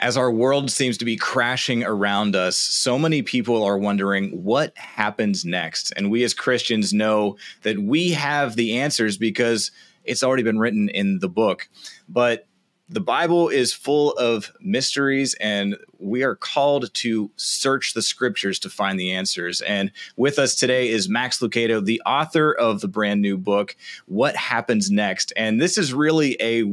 As our world seems to be crashing around us, so many people are wondering what happens next. And we as Christians know that we have the answers because it's already been written in the book. But the Bible is full of mysteries, and we are called to search the scriptures to find the answers. And with us today is Max Lucado, the author of the brand new book, What Happens Next? And this is really a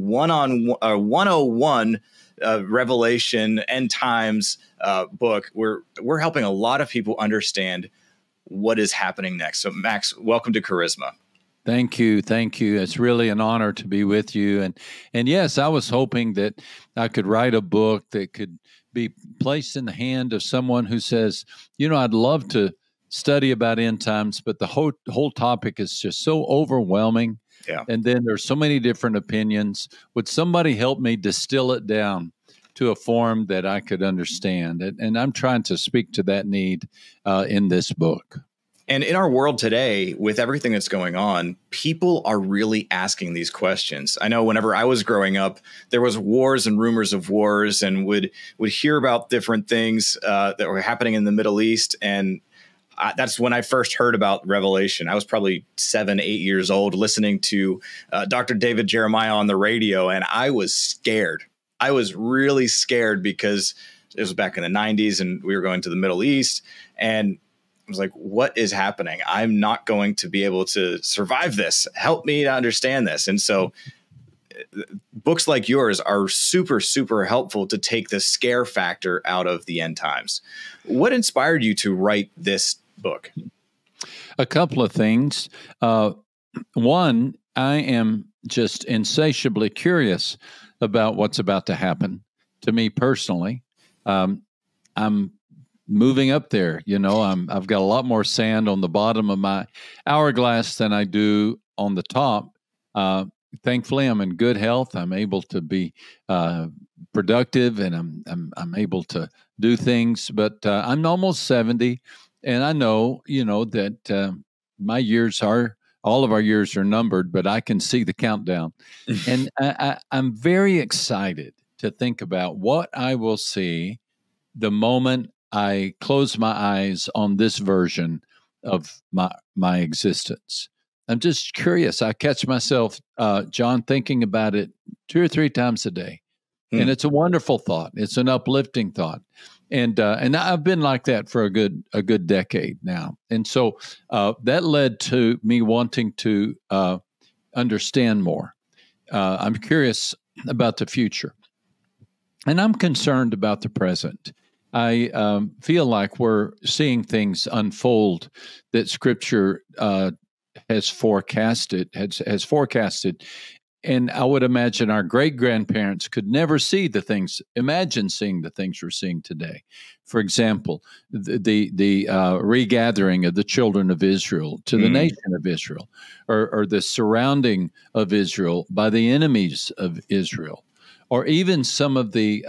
101 Revelation end times book. We're helping a lot of people understand what is happening next. So Max, welcome to Charisma. Thank you. Thank you. It's really an honor to be with you. And yes, I was hoping that I could write a book that could be placed in the hand of someone who says, I'd love to study about end times, but the whole topic is just so overwhelming. Yeah. And then there's so many different opinions. Would somebody help me distill it down to a form that I could understand? And I'm trying to speak to that need in this book. And in our world today, with everything that's going on, people are really asking these questions. I know whenever I was growing up, there was wars and rumors of wars, and would hear about different things that were happening in the Middle East. And that's when I first heard about Revelation. I was probably 7, 8 years old, listening to Dr. David Jeremiah on the radio, and I was scared. I was really scared because it was back in the 90s, and we were going to the Middle East, and I was like, what is happening? I'm not going to be able to survive this. Help me to understand this. And so books like yours are super, super helpful to take the scare factor out of the end times. What inspired you to write this book? A couple of things. One, I am just insatiably curious about what's about to happen to me personally. I'm moving up there. I've got a lot more sand on the bottom of my hourglass than I do on the top. Thankfully, I'm in good health. I'm able to be productive, and I'm able to do things. But I'm almost 70, and I know, that my years all of our years are numbered, but I can see the countdown. And I'm very excited to think about what I will see the moment I close my eyes on this version of my existence. I'm just curious. I catch myself, John, thinking about it 2 or 3 times a day. And it's a wonderful thought. It's an uplifting thought. And I've been like that for a good decade now. And so that led to me wanting to understand more. I'm curious about the future. And I'm concerned about the present. I feel like we're seeing things unfold that Scripture has forecasted, and I would imagine our great-grandparents could never imagine seeing the things we're seeing today. For example, the regathering of the children of Israel to the nation of Israel, or the surrounding of Israel by the enemies of Israel, or even some of the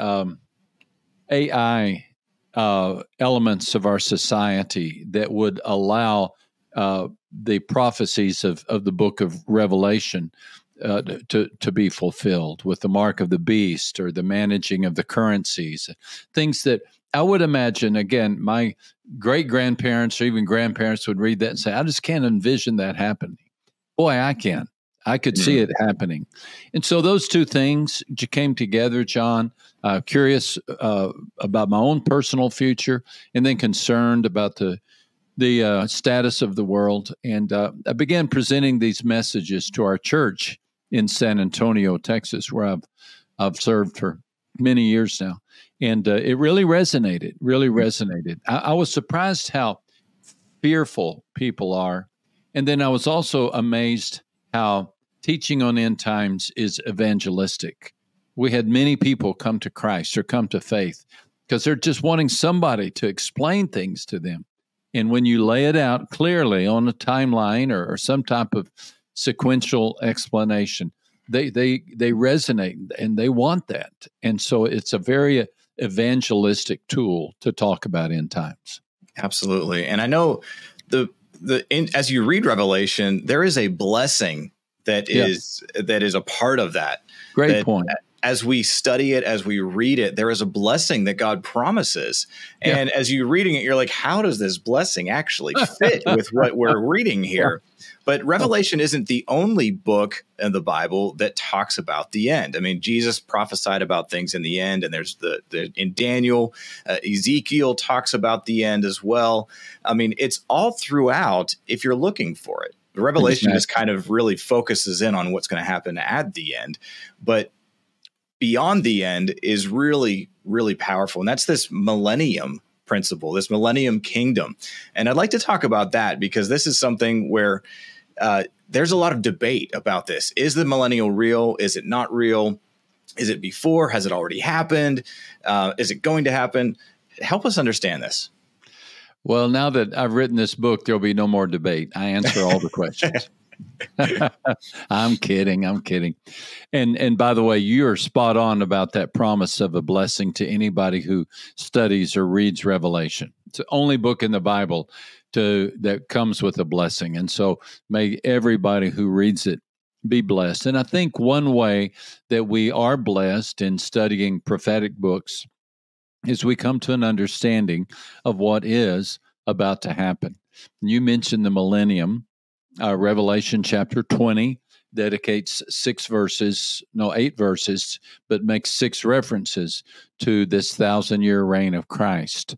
AI elements of our society that would allow the prophecies of the book of Revelation to be fulfilled, with the mark of the beast or the managing of the currencies, things that I would imagine, again, my great-grandparents or even grandparents would read that and say, I just can't envision that happening. Boy, I can. I could see it happening. And so those two things came together, John, curious about my own personal future, and then concerned about the status of the world. And I began presenting these messages to our church in San Antonio, Texas, where I've served for many years now. And it really resonated. I was surprised how fearful people are. And then I was also amazed how teaching on end times is evangelistic. We had many people come to Christ or come to faith because they're just wanting somebody to explain things to them. And when you lay it out clearly on a timeline or some type of sequential explanation, they resonate and they want that. And so it's a very evangelistic tool to talk about end times. Absolutely. And I know as you read Revelation, there is a blessing that is a part of that. Great point. as we study it, as we read it, there is a blessing that God promises. Yeah. And as you're reading it, you're like, how does this blessing actually fit with what we're reading here? But Revelation isn't the only book in the Bible that talks about the end. I mean, Jesus prophesied about things in the end, and there's in Daniel, Ezekiel talks about the end as well. I mean, it's all throughout if you're looking for it. The Revelation just kind of really focuses in on what's going to happen at the end. But beyond the end is really, really powerful. And that's this millennium principle, this millennium kingdom. And I'd like to talk about that because this is something where there's a lot of debate about this. Is the millennial real? Is it not real? Is it before? Has it already happened? Is it going to happen? Help us understand this. Well, now that I've written this book, there'll be no more debate. I answer all the questions. I'm kidding. And by the way, you're spot on about that promise of a blessing to anybody who studies or reads Revelation. It's the only book in the Bible that comes with a blessing. And so may everybody who reads it be blessed. And I think one way that we are blessed in studying prophetic books is we come to an understanding of what is about to happen. You mentioned the millennium. Revelation chapter 20 dedicates 8 verses, but makes 6 references to this 1,000-year reign of Christ.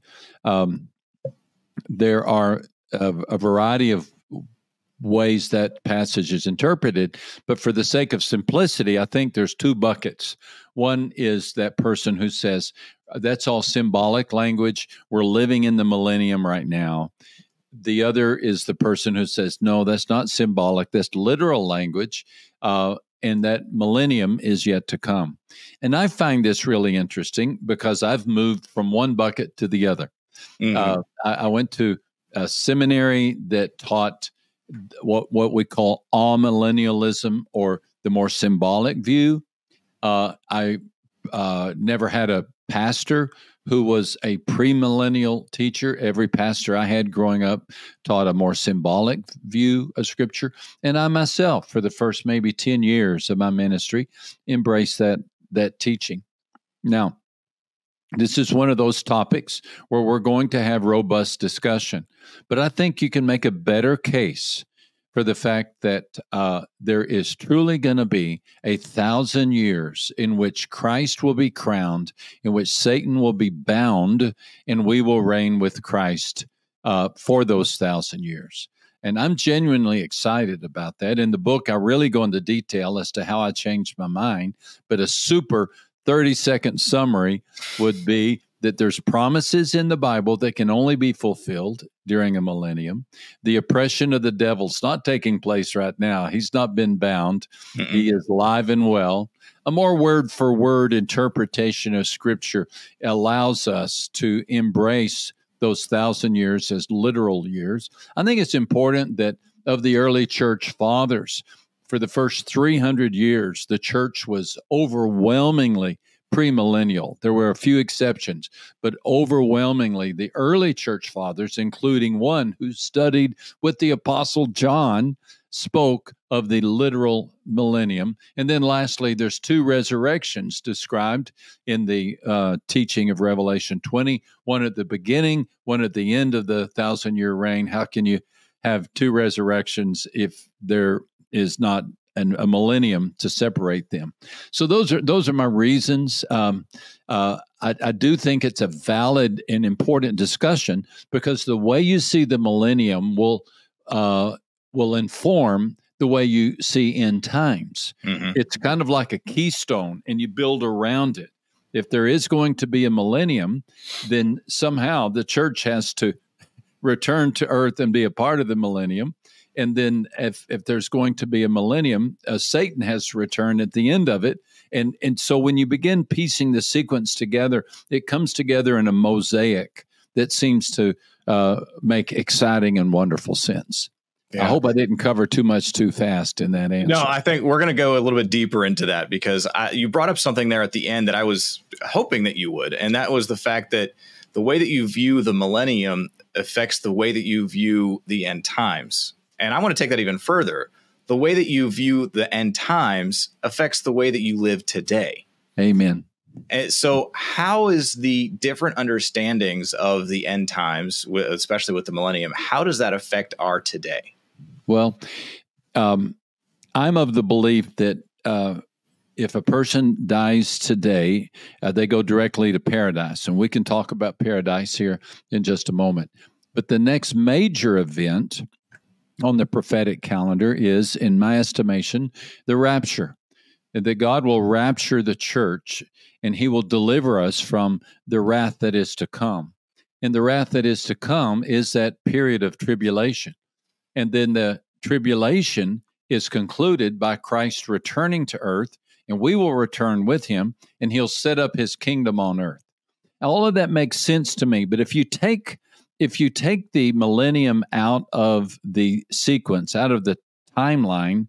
There are a variety of ways that passage is interpreted, but for the sake of simplicity, I think there's 2 buckets. One is that person who says, that's all symbolic language. We're living in the millennium right now. The other is the person who says, no, that's not symbolic. That's literal language, and that millennium is yet to come. And I find this really interesting because I've moved from one bucket to the other. Mm-hmm. I went to a seminary that taught what we call amillennialism, or the more symbolic view. I never had a pastor who was a premillennial teacher. Every pastor I had growing up taught a more symbolic view of Scripture. And I myself, for the first maybe 10 years of my ministry, embraced that teaching. Now, this is one of those topics where we're going to have robust discussion. But I think you can make a better case for the fact that there is truly going to be 1,000 years in which Christ will be crowned, in which Satan will be bound, and we will reign with Christ for those 1,000 years. And I'm genuinely excited about that. In the book, I really go into detail as to how I changed my mind, but a super 30-second summary would be that there's promises in the Bible that can only be fulfilled during a millennium. The oppression of the devil's not taking place right now. He's not been bound. Mm-mm. He is alive and well. A more word-for-word interpretation of Scripture allows us to embrace those 1,000 years as literal years. I think it's important that of the early church fathers, for the first 300 years, the church was overwhelmingly premillennial. There were a few exceptions, but overwhelmingly the early church fathers, including one who studied with the Apostle John, spoke of the literal millennium. And then lastly, there's 2 resurrections described in the teaching of Revelation 20, one at the beginning, one at the end of the 1,000-year reign. How can you have 2 resurrections if there is not a millennium to separate them? So those are my reasons. I do think it's a valid and important discussion because the way you see the millennium will inform the way you see end times. Mm-hmm. It's kind of like a keystone, and you build around it. If there is going to be a millennium, then somehow the church has to return to earth and be a part of the millennium. And then if there's going to be a millennium, Satan has to return at the end of it. And so when you begin piecing the sequence together, it comes together in a mosaic that seems to make exciting and wonderful sense. Yeah. I hope I didn't cover too much too fast in that answer. No, I think we're going to go a little bit deeper into that because you brought up something there at the end that I was hoping that you would. And that was the fact that the way that you view the millennium affects the way that you view the end times. And I want to take that even further. The way that you view the end times affects the way that you live today. Amen. And so how is the different understandings of the end times, especially with the millennium, how does that affect our today? Well, I'm of the belief that if a person dies today, they go directly to paradise. And we can talk about paradise here in just a moment. But the next major event on the prophetic calendar is, in my estimation, the rapture. That God will rapture the church and he will deliver us from the wrath that is to come. And the wrath that is to come is that period of tribulation. And then the tribulation is concluded by Christ returning to earth, and we will return with him, and he'll set up his kingdom on earth. Now, all of that makes sense to me, but if you take the millennium out of the sequence, out of the timeline,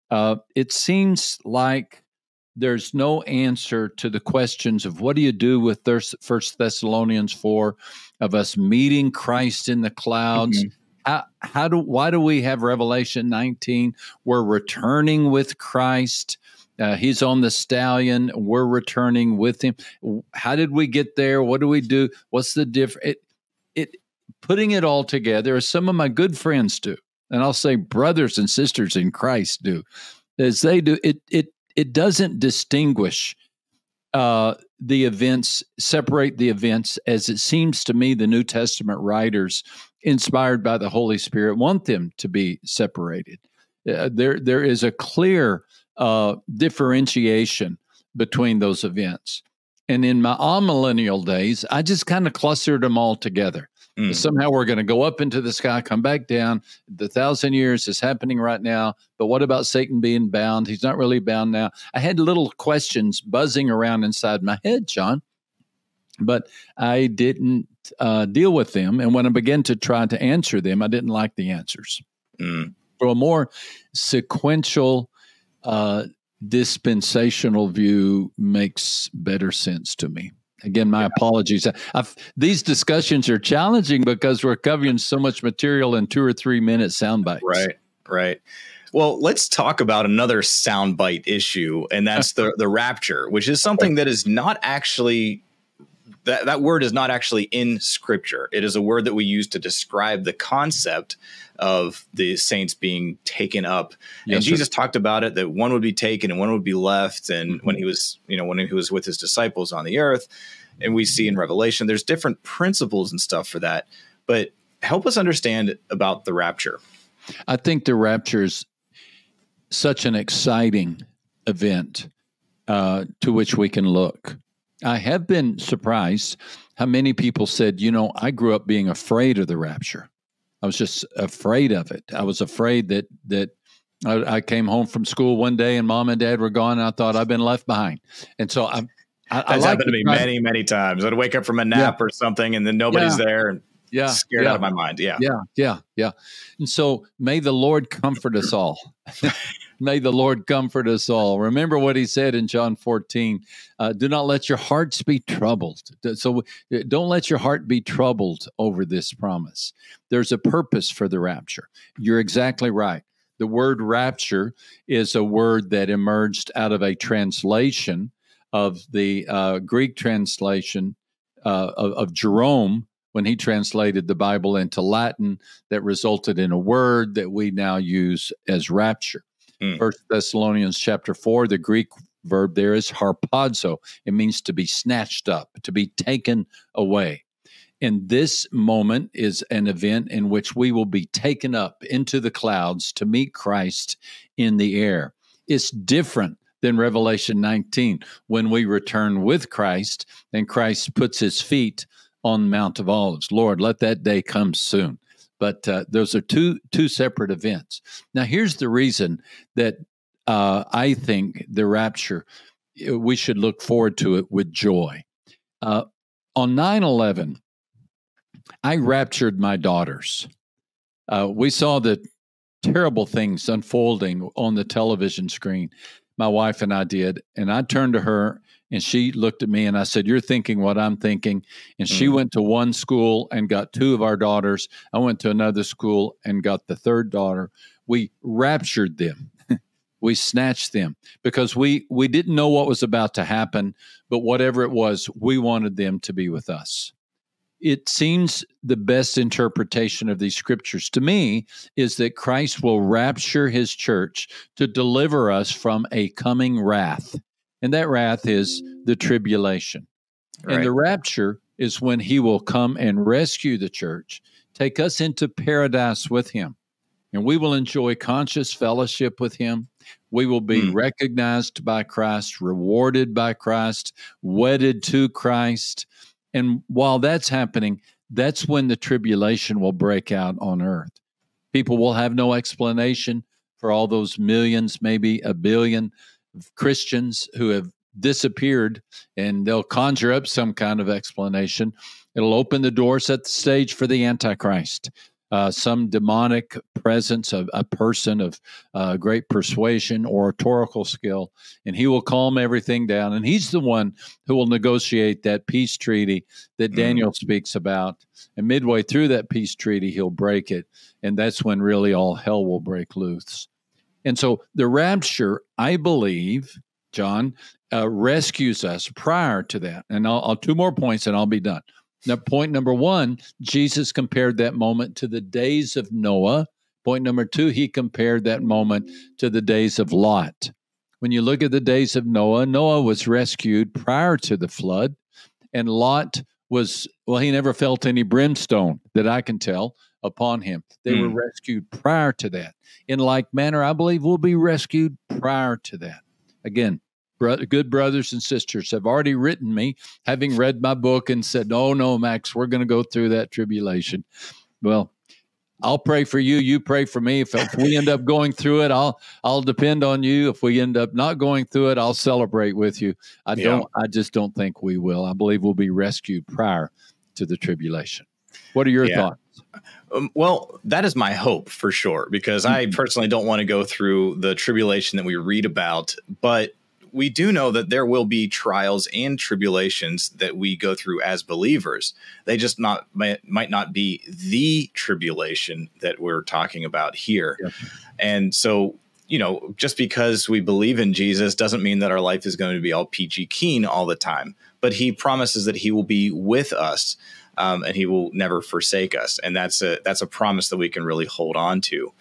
it seems like there's no answer to the questions of what do you do with 1 Thessalonians 4 of us meeting Christ in the clouds. Mm-hmm. Why do we have Revelation 19? We're returning with Christ. He's on the stallion. We're returning with him. How did we get there? What do we do? What's the difference? Putting it all together, as some of my good friends do, and I'll say brothers and sisters in Christ do, as they do, it doesn't distinguish the events, separate the events, as it seems to me the New Testament writers, inspired by the Holy Spirit, want them to be separated. There is a clear differentiation between those events. And in my amillennial days, I just kind of clustered them all together. Somehow we're going to go up into the sky, come back down. The 1,000 years is happening right now. But what about Satan being bound? He's not really bound now. I had little questions buzzing around inside my head, John, but I didn't deal with them. And when I began to try to answer them, I didn't like the answers. So a more sequential, dispensational view makes better sense to me. Again, my apologies. These discussions are challenging because we're covering so much material in 2 or 3 minute sound bites. Right. Well, let's talk about another soundbite issue, and that's the rapture, which is something that is not actually, that word is not actually in Scripture. It is a word that we use to describe the concept of the saints being taken up. Yes, and Jesus talked about it, that one would be taken and one would be left. And when he was with his disciples on the earth, and we see in Revelation, there's different principles and stuff for that. But help us understand about the rapture. I think the rapture is such an exciting event to which we can look. I have been surprised how many people said, I grew up being afraid of the rapture. I was just afraid of it. I was afraid that I came home from school one day and mom and dad were gone, and I thought I've been left behind. And so that's happened to me many, many times. I'd wake up from a nap or something, and then nobody's there, and scared out of my mind. Yeah. And so may the Lord comfort us all. May the Lord comfort us all. Remember what he said in John 14, do not let your hearts be troubled. So don't let your heart be troubled over this promise. There's a purpose for the rapture. You're exactly right. The word rapture is a word that emerged out of a translation of the Greek translation of Jerome, when he translated the Bible into Latin, that resulted in a word that we now use as rapture. 1 Thessalonians chapter 4, the Greek verb there is harpazo. It means to be snatched up, to be taken away. And this moment is an event in which we will be taken up into the clouds to meet Christ in the air. It's different than Revelation 19, when we return with Christ and Christ puts his feet on Mount of Olives. Lord, let that day come soon. But those are two separate events. Now, here's the reason that I think the rapture, we should look forward to it with joy. On 9/11, I raptured my daughters. We saw the terrible things unfolding on the television screen. My wife and I did. And I turned to her, and she looked at me, and I said, you're thinking what I'm thinking. And she went to one school and got 2 of our daughters. I went to another school and got the 3rd daughter. We raptured them. We snatched them because we didn't know what was about to happen, but whatever it was, we wanted them to be with us. It seems the best interpretation of these scriptures to me is that Christ will rapture his church to deliver us from a coming wrath. And that wrath is the tribulation. Right. And the rapture is when he will come and rescue the church, take us into paradise with him. And we will enjoy conscious fellowship with him. We will be recognized by Christ, rewarded by Christ, wedded to Christ. And while that's happening, that's when the tribulation will break out on earth. People will have no explanation for all those millions, maybe a billion Christians who have disappeared, and they'll conjure up some kind of explanation. It'll open the door, set the stage for the Antichrist. Some demonic presence of a person of great persuasion, oratorical skill, and he will calm everything down. And he's the one who will negotiate that peace treaty that Daniel speaks about. And midway through that peace treaty, he'll break it. And that's when really all hell will break loose. And so the rapture, I believe, John, rescues us prior to that. And I'll 2 more points and I'll be done. Now, point number 1, Jesus compared that moment to the days of Noah. Point number 2, he compared that moment to the days of Lot. When you look at the days of Noah, Noah was rescued prior to the flood, and Lot was, well, he never felt any brimstone that I can tell upon him. They were rescued prior to that. In like manner, I believe we'll be rescued prior to that. Again, good brothers and sisters have already written me, having read my book and said, "Oh, no, Max, we're going to go through that tribulation." Well, I'll pray for you. You pray for me. If we end up going through it, I'll depend on you. If we end up not going through it, I'll celebrate with you. I just don't think we will. I believe we'll be rescued prior to the tribulation. What are your thoughts? Well, that is my hope for sure, because I personally don't want to go through the tribulation that we read about, but we do know that there will be trials and tribulations that we go through as believers. They just might not be the tribulation that we're talking about here. Yep. And so, just because we believe in Jesus doesn't mean that our life is going to be all peachy keen all the time. But he promises that he will be with us, and he will never forsake us. And that's a promise that we can really hold on to.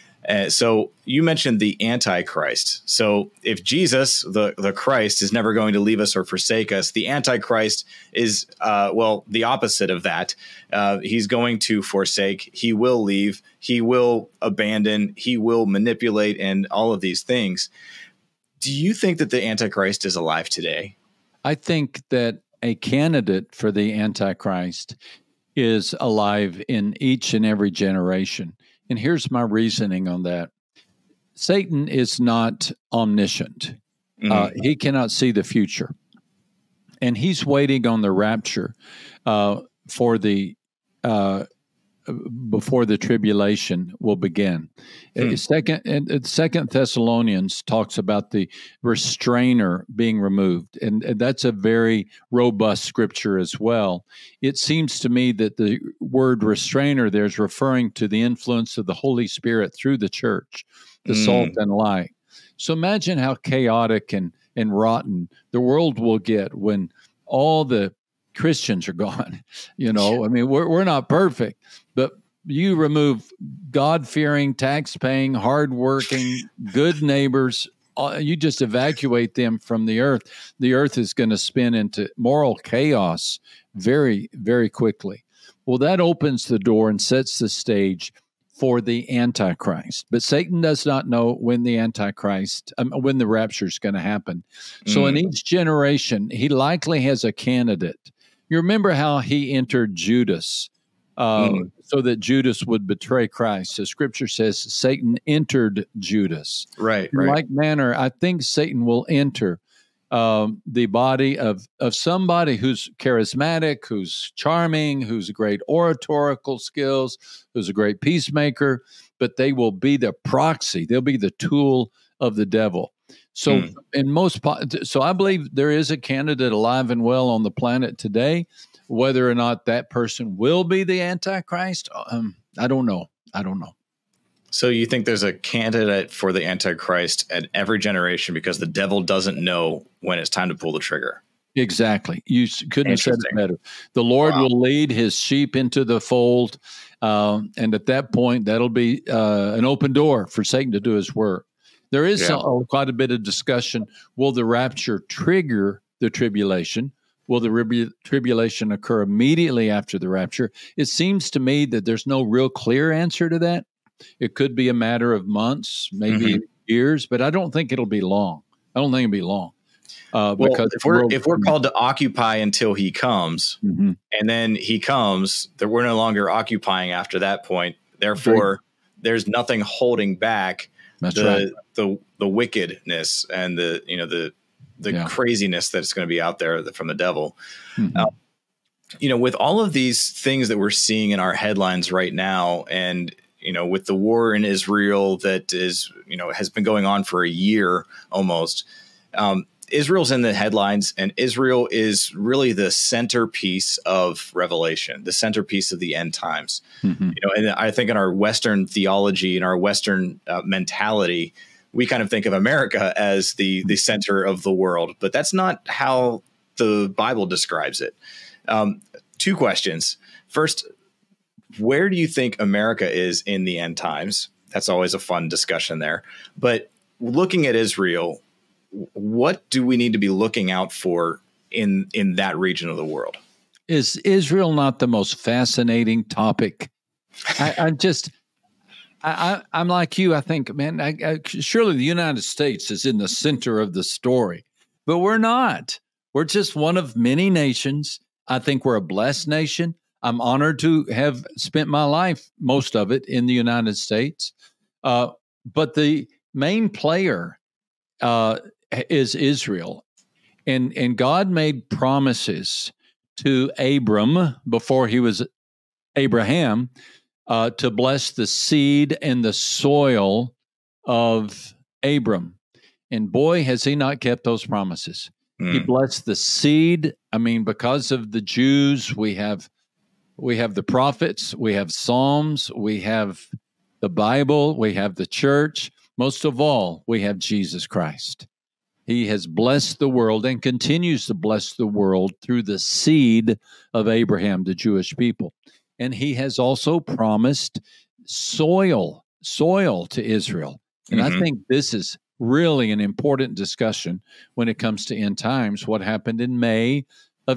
So you mentioned the Antichrist. So if Jesus, the Christ, is never going to leave us or forsake us, the Antichrist is, the opposite of that. He's going to forsake. He will leave. He will abandon. He will manipulate, and all of these things. Do you think that the Antichrist is alive today? I think that a candidate for the Antichrist is alive in each and every generation. And here's my reasoning on that. Satan is not omniscient. He cannot see the future. And he's waiting on the rapture before the tribulation will begin. Second Thessalonians talks about the restrainer being removed, and that's a very robust scripture as well. It seems to me that the word restrainer there is referring to the influence of the Holy Spirit through the church, the salt and light. So imagine how chaotic and rotten the world will get when all the Christians are gone. I mean, we're not perfect, but you remove God-fearing, tax-paying, hard-working, good neighbors. You just evacuate them from the earth. The earth is going to spin into moral chaos very, very quickly. Well, that opens the door and sets the stage for the Antichrist. But Satan does not know when the when the rapture is going to happen. So in each generation, he likely has a candidate. You remember how he entered Judas so that Judas would betray Christ. The scripture says Satan entered Judas. Right. In like manner, I think Satan will enter the body of somebody who's charismatic, who's charming, who's great oratorical skills, who's a great peacemaker, but they will be the proxy. They'll be the tool of the devil. So so I believe there is a candidate alive and well on the planet today. Whether or not that person will be the Antichrist, I don't know. So you think there's a candidate for the Antichrist at every generation because the devil doesn't know when it's time to pull the trigger? Exactly. You couldn't have said it better. The Lord will lead his sheep into the fold. And at that point, that'll be an open door for Satan to do his work. There is quite a bit of discussion. Will the rapture trigger the tribulation? Will the tribulation occur immediately after the rapture? It seems to me that there's no real clear answer to that. It could be a matter of months, maybe years, but I don't think it'll be long. Because if we're called to occupy until he comes, and then he comes, that we're no longer occupying after that point. Therefore, there's nothing holding back the wickedness and the craziness that's going to be out there from the devil. With all of these things that we're seeing in our headlines right now, and with the war in Israel that is has been going on for a year almost. Israel's in the headlines, and Israel is really the centerpiece of Revelation, the centerpiece of the end times. And I think in our Western theology and our Western mentality, we kind of think of America as the center of the world, but that's not how the Bible describes it. Two questions. First, where do you think America is in the end times? That's always a fun discussion there. But looking at Israel, what do we need to be looking out for in that region of the world? Is Israel not the most fascinating topic? I'm like you. I think, man, surely the United States is in the center of the story, but we're not. We're just one of many nations. I think we're a blessed nation. I'm honored to have spent my life, most of it, in the United States. But the main player is Israel. And God made promises to Abram before he was Abraham to bless the seed and the soil of Abram. And boy, has he not kept those promises. He blessed the seed. I mean, because of the Jews, we have the prophets, we have Psalms, we have the Bible, we have the church. Most of all, we have Jesus Christ. He has blessed the world and continues to bless the world through the seed of Abraham, the Jewish people. And he has also promised soil to Israel. And I think this is really an important discussion when it comes to end times, what happened in May of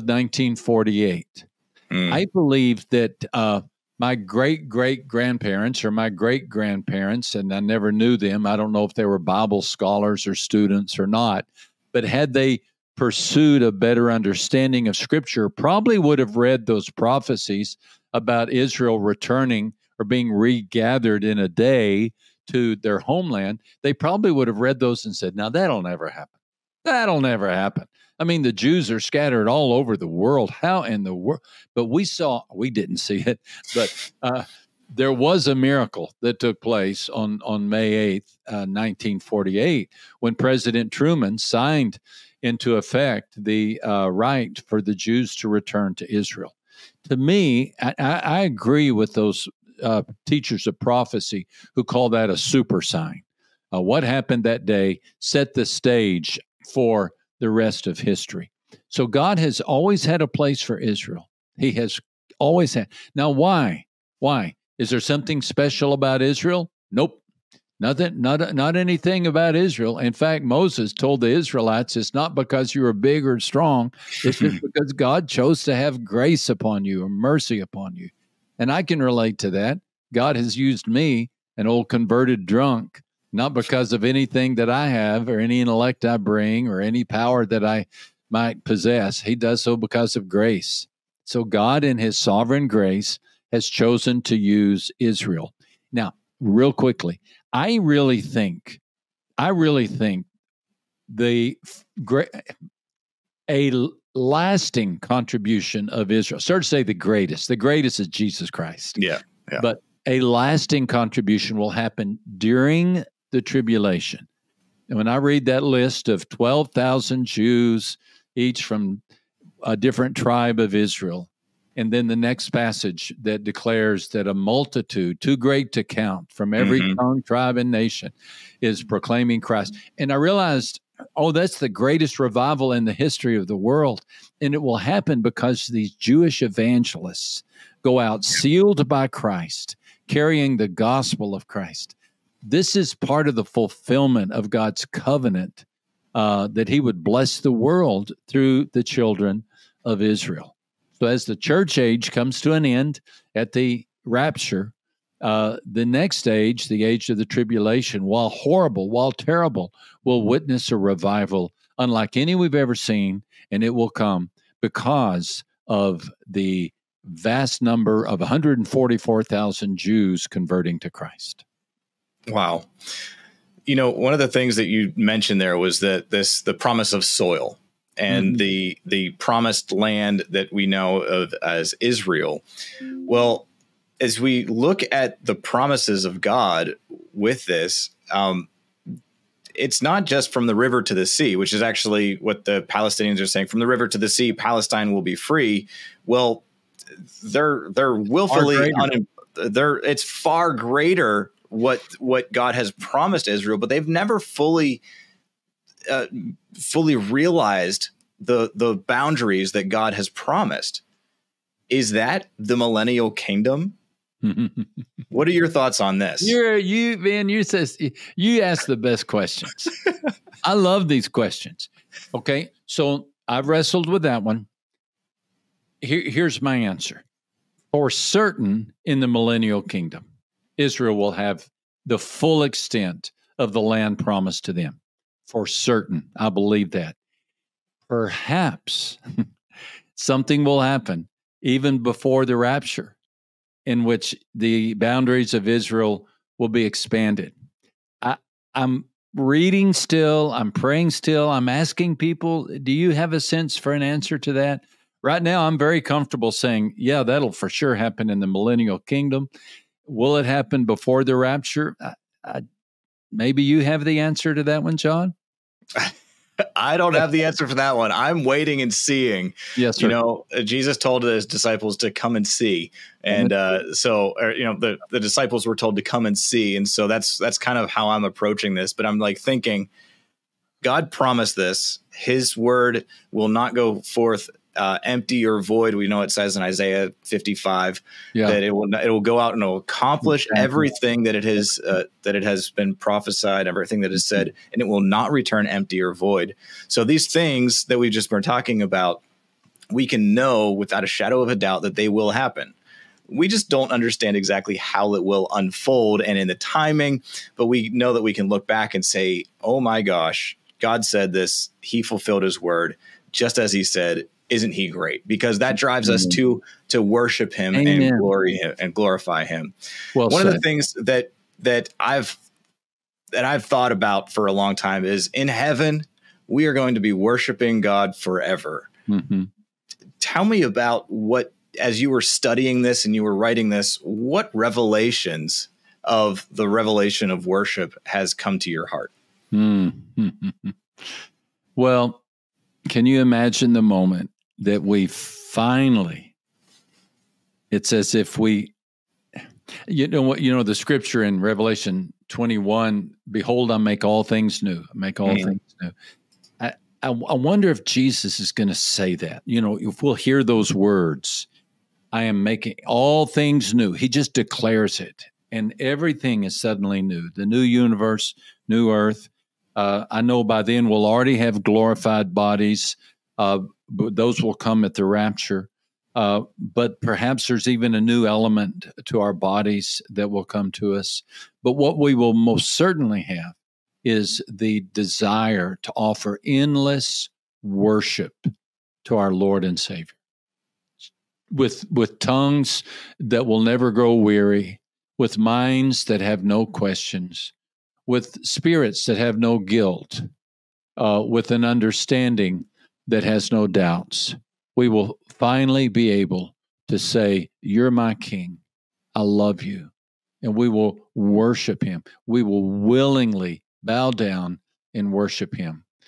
1948. I believe that my great-great-grandparents or my great-grandparents, and I never knew them, I don't know if they were Bible scholars or students or not, but had they pursued a better understanding of Scripture, probably would have read those prophecies about Israel returning or being regathered in a day to their homeland. They probably would have read those and said, now that'll never happen. That'll never happen. I mean, the Jews are scattered all over the world. How in the world? But we didn't see it, but there was a miracle that took place on May 8th, 1948, when President Truman signed into effect the right for the Jews to return to Israel. To me, I agree with those teachers of prophecy who call that a super sign. What happened that day set the stage for the rest of history. So God has always had a place for Israel. He has always had. Now, why? Why? Is there something special about Israel? Nope. Nothing, not anything about Israel. In fact, Moses told the Israelites, it's not because you are big or strong. It's just because God chose to have grace upon you or mercy upon you. And I can relate to that. God has used me, an old converted drunk, not because of anything that I have or any intellect I bring or any power that I might possess. He does so because of grace. So God, in his sovereign grace, has chosen to use Israel. Now, real quickly, I really think a lasting contribution of Israel, start to say the greatest is Jesus Christ. Yeah. But a lasting contribution will happen during the tribulation. And when I read that list of 12,000 Jews, each from a different tribe of Israel, And then the next passage that declares that a multitude, too great to count, from every tongue, tribe, and nation is proclaiming Christ. And I realized, oh, that's the greatest revival in the history of the world. And it will happen because these Jewish evangelists go out sealed by Christ, carrying the gospel of Christ. This is part of the fulfillment of God's covenant that he would bless the world through the children of Israel. So as the church age comes to an end at the rapture, the next age, the age of the tribulation, while horrible, while terrible, will witness a revival unlike any we've ever seen, and it will come because of the vast number of 144,000 Jews converting to Christ. Wow. You know, one of the things that you mentioned there was that the promise of soil and the promised land that we know of as Israel. Well, as we look at the promises of God with this, it's not just from the river to the sea, which is actually what the Palestinians are saying. From the river to the sea, Palestine will be free. Well, they're willfully it's far greater what God has promised Israel, but they've never fully realized the boundaries that God has promised. Is that the millennial kingdom? What are your thoughts on this? You ask the best questions. I love these questions. Okay, so I've wrestled with that one. Here's my answer. For certain, in the millennial kingdom, Israel will have the full extent of the land promised to them. For certain, I believe that. Perhaps something will happen even before the rapture, in which the boundaries of Israel will be expanded. I'm reading still, I'm praying still, I'm asking people, do you have a sense for an answer to that? Right now, I'm very comfortable saying, yeah, that'll for sure happen in the millennial kingdom. Will it happen before the rapture? Maybe you have the answer to that one, John? I don't have the answer for that one. I'm waiting and seeing. Yes, sir. You know, Jesus told his disciples to come and see. And the disciples were told to come and see. And so that's kind of how I'm approaching this. But I'm like thinking, God promised this. His word will not go forth empty or void. We know it says in Isaiah 55 that it will go out and it will accomplish everything that it has been prophesied, everything that is said, and it will not return empty or void. So these things that we've just been talking about, we can know without a shadow of a doubt that they will happen. We just don't understand exactly how it will unfold and in the timing, but we know that we can look back and say, oh my gosh, God said this, he fulfilled his word, just as he said. Isn't he great? Because that drives us to worship him and glorify him. Well, one of the things that I've thought about for a long time is in heaven, we are going to be worshiping God forever. Mm-hmm. Tell me about what, as you were studying this and you were writing this, what revelations of the revelation of worship has come to your heart? Mm-hmm. Well, can you imagine the moment that we finally, it's as if we, the scripture in Revelation 21, behold, I make all things new. I make all things new. I wonder if Jesus is going to say that, if we'll hear those words, I am making all things new. He just declares it and everything is suddenly new. The new universe, new earth. I know by then we'll already have glorified bodies. But those will come at the rapture. But perhaps there's even a new element to our bodies that will come to us. But what we will most certainly have is the desire to offer endless worship to our Lord and Savior. With tongues that will never grow weary, with minds that have no questions, with spirits that have no guilt, with an understanding that has no doubts. We will finally be able to say, you're my King. I love you. And we will worship him. We will willingly bow down and worship him.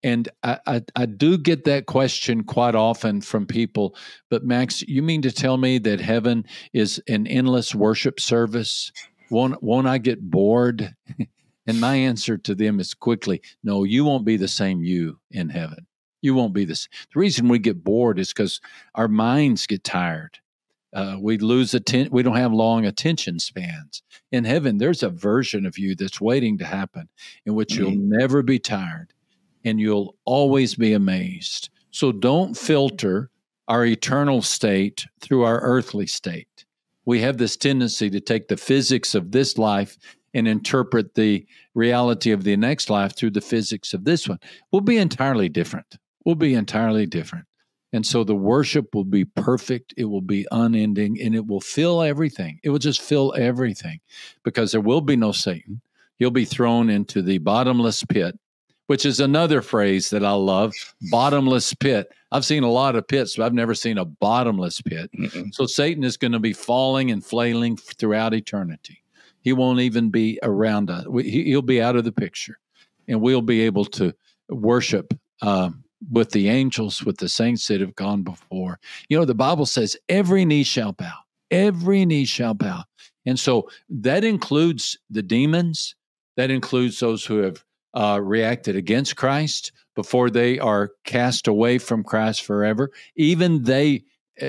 And I do get that question quite often from people. But Max, you mean to tell me that heaven is an endless worship service? Won't I get bored? And my answer to them is quickly, no, you won't be the same you in heaven. You won't be this. The reason we get bored is because our minds get tired. We lose attention. We don't have long attention spans. In heaven, there's a version of you that's waiting to happen in which you'll never be tired and you'll always be amazed. So don't filter our eternal state through our earthly state. We have this tendency to take the physics of this life and interpret the reality of the next life through the physics of this one. We'll be entirely different. We'll be entirely different. And so the worship will be perfect. It will be unending, and it will fill everything. It will just fill everything because there will be no Satan. He'll be thrown into the bottomless pit, which is another phrase that I love, bottomless pit. I've seen a lot of pits, but I've never seen a bottomless pit. So Satan is going to be falling and flailing throughout eternity. He won't even be around us. He'll be out of the picture, and we'll be able to worship with the angels, with the saints that have gone before. You know, the Bible says every knee shall bow. Every knee shall bow. And so that includes the demons. That includes those who have reacted against Christ before they are cast away from Christ forever. Even they,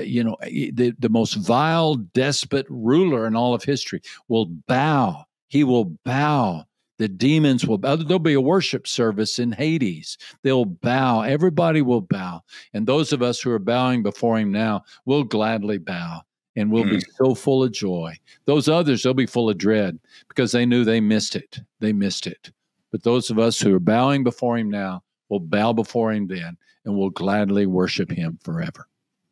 the most vile despot ruler in all of history will bow. He will bow. The demons will bow. There'll be a worship service in Hades. They'll bow. Everybody will bow. And those of us who are bowing before him now will gladly bow and will be so full of joy. Those others, they'll be full of dread because they knew they missed it. They missed it. But those of us who are bowing before him now will bow before him then and will gladly worship him forever.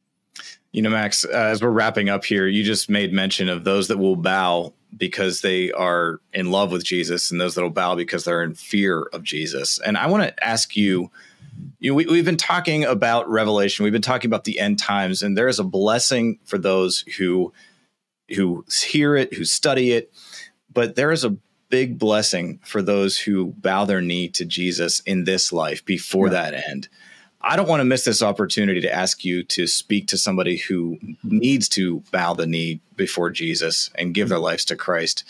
You know, Max, as we're wrapping up here, you just made mention of those that will bow because they are in love with Jesus and those that will bow because they're in fear of Jesus. And I want to ask you, we've been talking about Revelation. We've been talking about the end times, and there is a blessing for those who hear it, who study it. But there is a big blessing for those who bow their knee to Jesus in this life before that end. I don't want to miss this opportunity to ask you to speak to somebody who needs to bow the knee before Jesus and give their lives to Christ.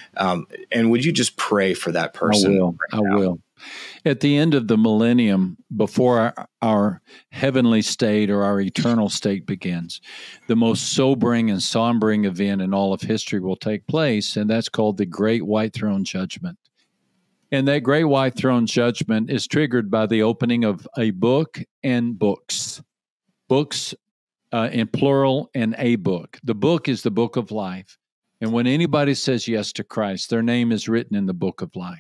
And would you just pray for that person? I will. At the end of the millennium, before our heavenly state or our eternal state begins, the most sobering and sombering event in all of history will take place, and that's called the Great White Throne Judgment. And that Great White Throne Judgment is triggered by the opening of a book and books. Books in plural and a book. The book is the book of life. And when anybody says yes to Christ, their name is written in the book of life.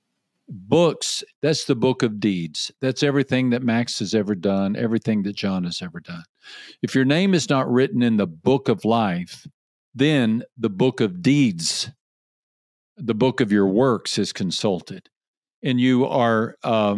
Books, that's the book of deeds. That's everything that Max has ever done, everything that John has ever done. If your name is not written in the book of life, then the book of deeds, the book of your works, is consulted, and you are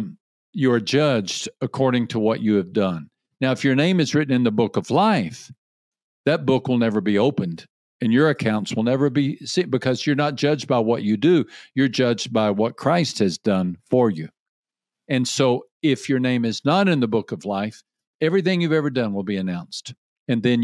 judged according to what you have done. Now, if your name is written in the book of life, that book will never be opened, and your accounts will never be seen because you're not judged by what you do. You're judged by what Christ has done for you. And so, if your name is not in the book of life, everything you've ever done will be announced, and then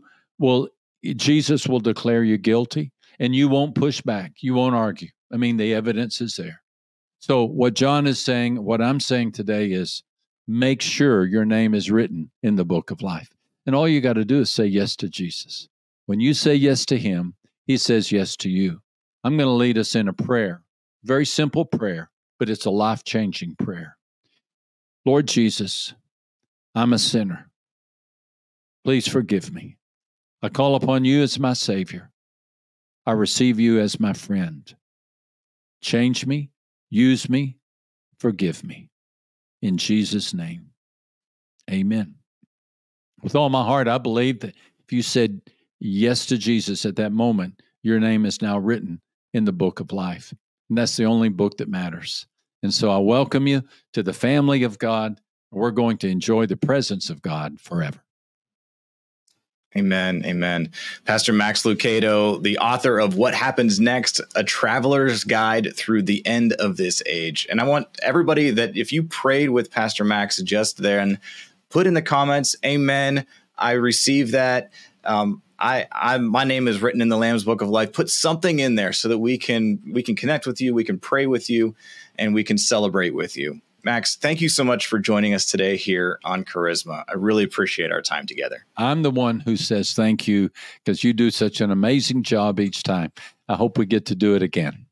Jesus will declare you guilty. And you won't push back. You won't argue. I mean, the evidence is there. So what John is saying, what I'm saying today is make sure your name is written in the book of life. And all you got to do is say yes to Jesus. When you say yes to him, he says yes to you. I'm going to lead us in a prayer, very simple prayer, but it's a life-changing prayer. Lord Jesus, I'm a sinner. Please forgive me. I call upon you as my Savior. I receive you as my friend. Change me, use me, forgive me. In Jesus' name, amen. With all my heart, I believe that if you said yes to Jesus at that moment, your name is now written in the book of life. And that's the only book that matters. And so I welcome you to the family of God. We're going to enjoy the presence of God forever. Amen. Amen. Pastor Max Lucado, the author of What Happens Next, A Traveler's Guide Through the End of This Age. And I want everybody that if you prayed with Pastor Max just then, put in the comments, amen. I receive that. My name is written in the Lamb's Book of Life. Put something in there so that we can connect with you, we can pray with you, and we can celebrate with you. Max, thank you so much for joining us today here on Charisma. I really appreciate our time together. I'm the one who says thank you because you do such an amazing job each time. I hope we get to do it again.